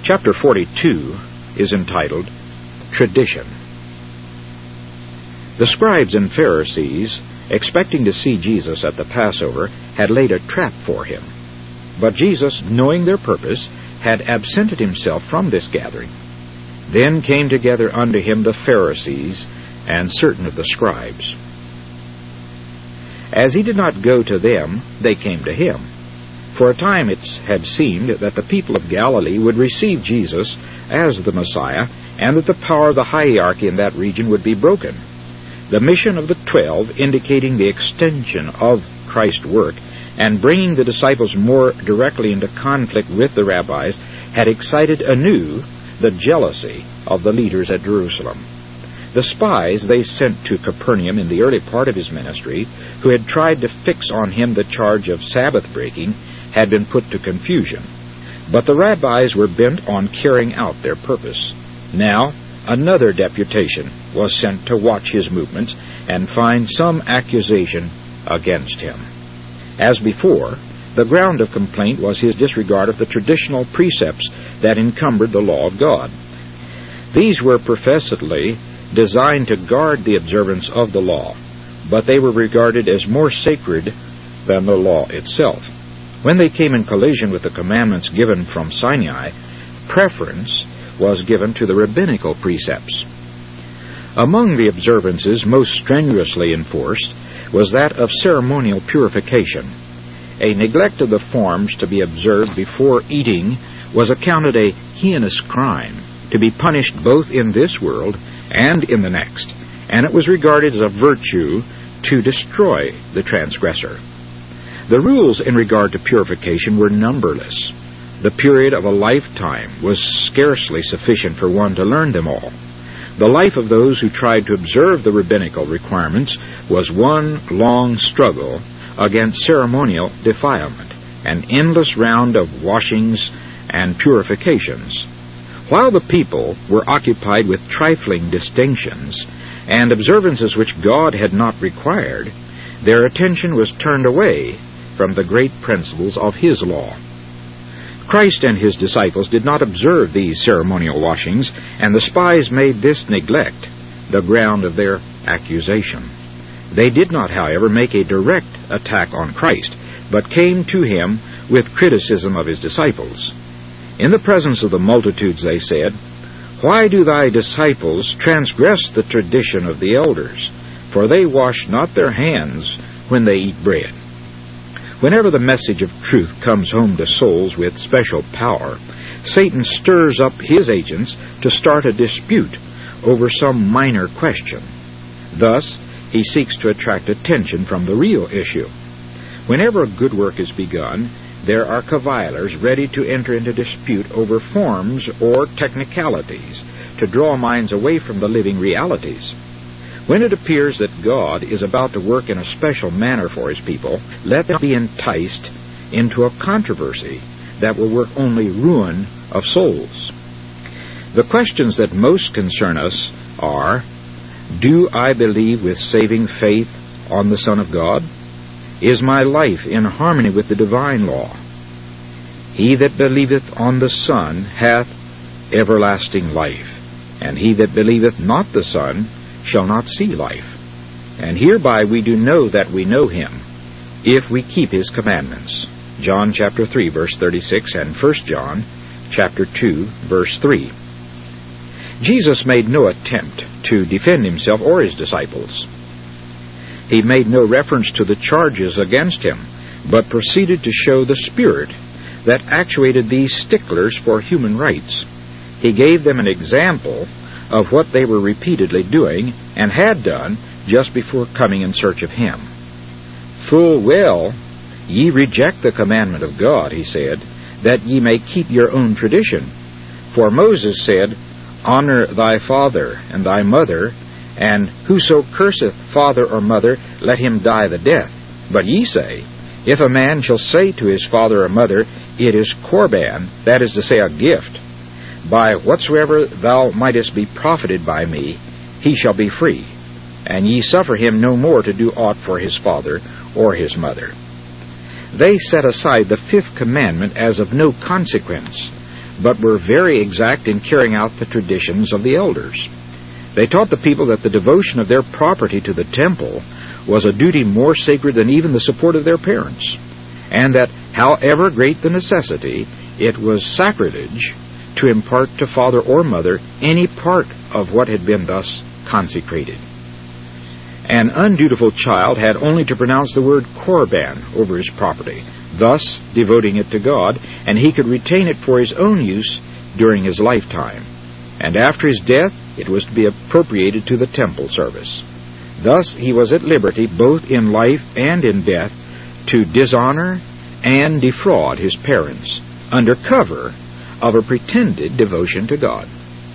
Chapter 42 is entitled Tradition. The scribes and Pharisees, expecting to see Jesus at the Passover, had laid a trap for him. But Jesus, knowing their purpose, had absented himself from this gathering. Then came together unto him the Pharisees and certain of the scribes. As he did not go to them, they came to him. For a time it had seemed that the people of Galilee would receive Jesus as the Messiah, and that the power of the hierarchy in that region would be broken. The mission of the 12, indicating the extension of Christ's work and bringing the disciples more directly into conflict with the rabbis, had excited anew the jealousy of the leaders at Jerusalem. The spies they sent to Capernaum in the early part of his ministry, who had tried to fix on him the charge of Sabbath breaking, had been put to confusion. But the rabbis were bent on carrying out their purpose. Now another deputation was sent to watch his movements and find some accusation against him. As before, the ground of complaint was his disregard of the traditional precepts that encumbered the law of God. These were professedly designed to guard the observance of the law, but they were regarded as more sacred than the law itself. When they came in collision with the commandments given from Sinai, preference was given to the rabbinical precepts. Among the observances most strenuously enforced was that of ceremonial purification. A neglect of the forms to be observed before eating was accounted a heinous crime, to be punished both in this world and in the next, and it was regarded as a virtue to destroy the transgressor. The rules in regard to purification were numberless. The period of a lifetime was scarcely sufficient for one to learn them all. The life of those who tried to observe the rabbinical requirements was one long struggle against ceremonial defilement, an endless round of washings and purifications. While the people were occupied with trifling distinctions and observances which God had not required, their attention was turned away from the great principles of His law. Christ and His disciples did not observe these ceremonial washings, and the spies made this neglect the ground of their accusation. They did not, however, make a direct attack on Christ, but came to Him with criticism of His disciples. In the presence of the multitudes they said, "Why do thy disciples transgress the tradition of the elders? For they wash not their hands when they eat bread." Whenever the message of truth comes home to souls with special power, Satan stirs up his agents to start a dispute over some minor question. Thus, he seeks to attract attention from the real issue. Whenever a good work is begun, there are cavilers ready to enter into dispute over forms or technicalities, to draw minds away from the living realities. When it appears that God is about to work in a special manner for His people, let them be enticed into a controversy that will work only ruin of souls. The questions that most concern us are, do I believe with saving faith on the Son of God? Is my life in harmony with the divine law? He that believeth on the Son hath everlasting life, and he that believeth not the Son shall not see life. And hereby we do know that we know Him, if we keep His commandments. John chapter 3, verse 36, and 1 John chapter 2, verse 3. Jesus made no attempt to defend Himself or His disciples. He made no reference to the charges against Him, but proceeded to show the spirit that actuated these sticklers for human rights. He gave them an example of what they were repeatedly doing and had done just before coming in search of Him. Full well ye reject the commandment of God, He said, that ye may keep your own tradition. For Moses said, Honor thy father and thy mother, and whoso curseth father or mother, let him die the death. But ye say, If a man shall say to his father or mother, It is Corban, that is to say, a gift, by whatsoever thou mightest be profited by me, he shall be free, and ye suffer him no more to do aught for his father or his mother. They set aside the fifth commandment as of no consequence, but were very exact in carrying out the traditions of the elders. They taught the people that the devotion of their property to the temple was a duty more sacred than even the support of their parents, and that, however great the necessity, it was sacrilege to impart to father or mother any part of what had been thus consecrated. An undutiful child had only to pronounce the word korban over his property, thus devoting it to God, and he could retain it for his own use during his lifetime. And after his death, it was to be appropriated to the temple service. Thus he was at liberty, both in life and in death, to dishonor and defraud his parents under cover of a pretended devotion to God.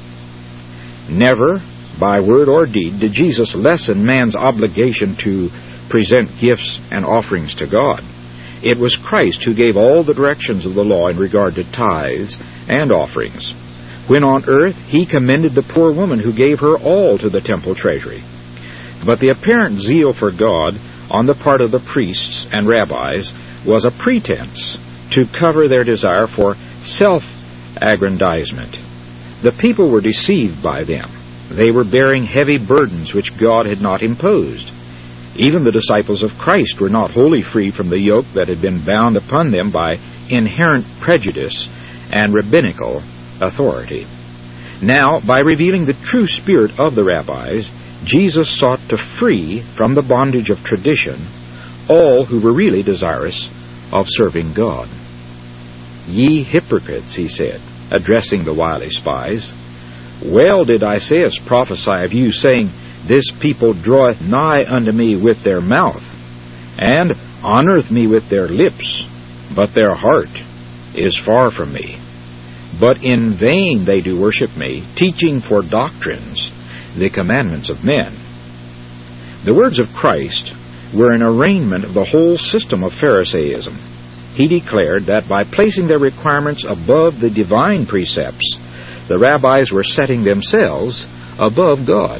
Never, by word or deed, did Jesus lessen man's obligation to present gifts and offerings to God. It was Christ who gave all the directions of the law in regard to tithes and offerings. When on earth, he commended the poor woman who gave her all to the temple treasury. But the apparent zeal for God on the part of the priests and rabbis was a pretense to cover their desire for self-aggrandizement. The people were deceived by them. They were bearing heavy burdens which God had not imposed. Even the disciples of Christ were not wholly free from the yoke that had been bound upon them by inherent prejudice and rabbinical authority. Now, by revealing the true spirit of the rabbis, Jesus sought to free from the bondage of tradition all who were really desirous of serving God. "Ye hypocrites," he said, addressing the wily spies, "well did Isaiah prophesy of you, saying, This people draweth nigh unto me with their mouth, and honoreth me with their lips, but their heart is far from me. But in vain they do worship me, teaching for doctrines the commandments of men." The words of Christ were an arraignment of the whole system of Pharisaism. He declared that by placing their requirements above the divine precepts, the rabbis were setting themselves above God.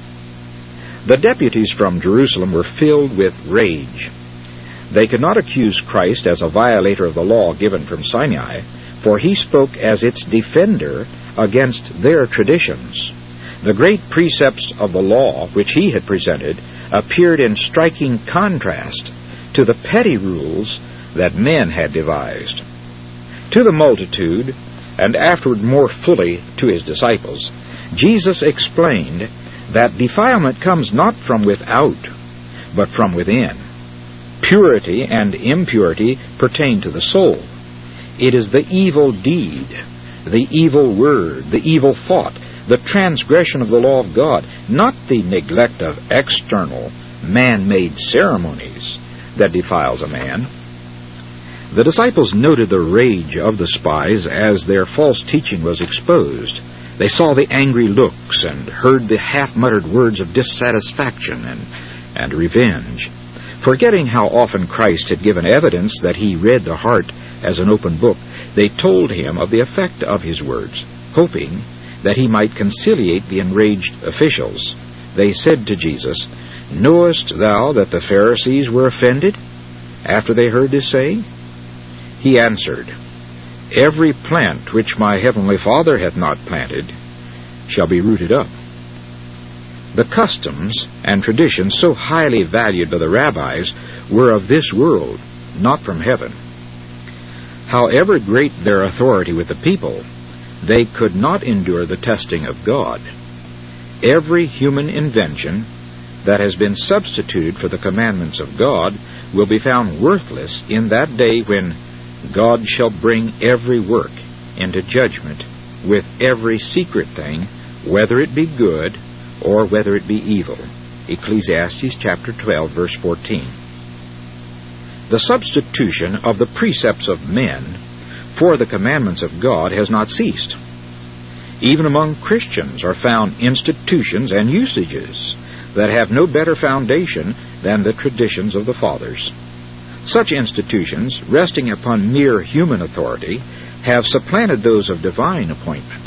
The deputies from Jerusalem were filled with rage. They could not accuse Christ as a violator of the law given from Sinai, for he spoke as its defender against their traditions. The great precepts of the law which he had presented appeared in striking contrast to the petty rules that men had devised. To the multitude, and afterward more fully to his disciples, Jesus explained that defilement comes not from without, but from within. Purity and impurity pertain to the soul. It is the evil deed, the evil word, the evil thought, the transgression of the law of God, not the neglect of external, man-made ceremonies that defiles a man. The disciples noted the rage of the spies as their false teaching was exposed. They saw the angry looks and heard the half-muttered words of dissatisfaction and revenge. Forgetting how often Christ had given evidence that he read the heart as an open book, they told him of the effect of his words, hoping that he might conciliate the enraged officials. They said to Jesus, "Knowest thou that the Pharisees were offended after they heard this saying?" He answered, "Every plant which my heavenly Father hath not planted shall be rooted up." The customs and traditions so highly valued by the rabbis were of this world, not from heaven. However great their authority with the people, they could not endure the testing of God. Every human invention that has been substituted for the commandments of God will be found worthless in that day when God shall bring every work into judgment with every secret thing, whether it be good or whether it be evil. Ecclesiastes chapter 12, verse 14. The substitution of the precepts of men for the commandments of God has not ceased. Even among Christians are found institutions and usages that have no better foundation than the traditions of the fathers. Such institutions, resting upon mere human authority, have supplanted those of divine appointment.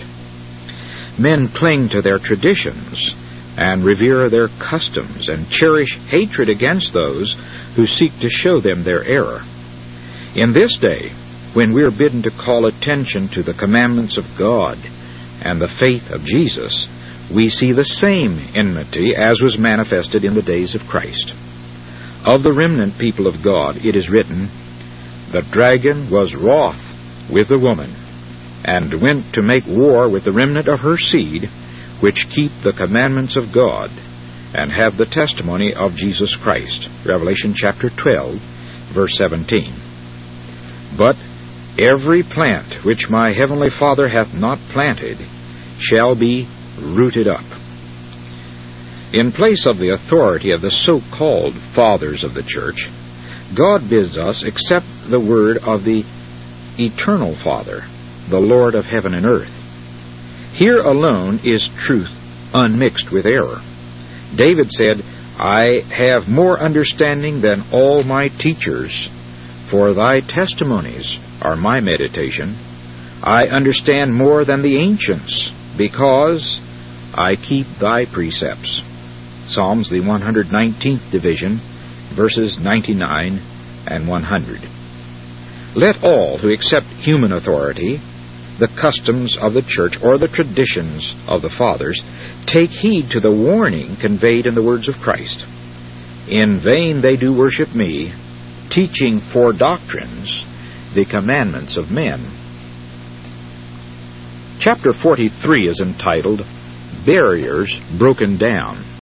Men cling to their traditions and revere their customs and cherish hatred against those who seek to show them their error. In this day, when we're bidden to call attention to the commandments of God and the faith of Jesus, we see the same enmity as was manifested in the days of Christ. Of the remnant people of God, it is written, "The dragon was wroth with the woman, and went to make war with the remnant of her seed, which keep the commandments of God, and have the testimony of Jesus Christ." Revelation chapter 12, verse 17. "But every plant which my heavenly Father hath not planted shall be rooted up." In place of the authority of the so-called fathers of the church, God bids us accept the word of the eternal Father, the Lord of heaven and earth. Here alone is truth unmixed with error. David said, "I have more understanding than all my teachers, for thy testimonies are my meditation. I understand more than the ancients, because I keep thy precepts." Psalms, the 119th division, verses 99 and 100. Let all who accept human authority, the customs of the church, or the traditions of the fathers, take heed to the warning conveyed in the words of Christ. "In vain they do worship me, teaching for doctrines the commandments of men." Chapter 43 is entitled, "Barriers Broken Down."